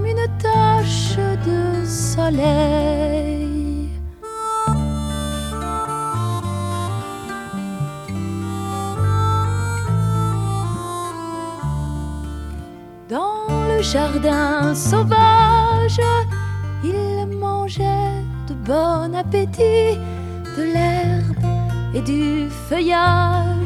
une tache de soleil. Dans le jardin sauvage, il mangeait de bon appétit de l'herbe et du feuillage.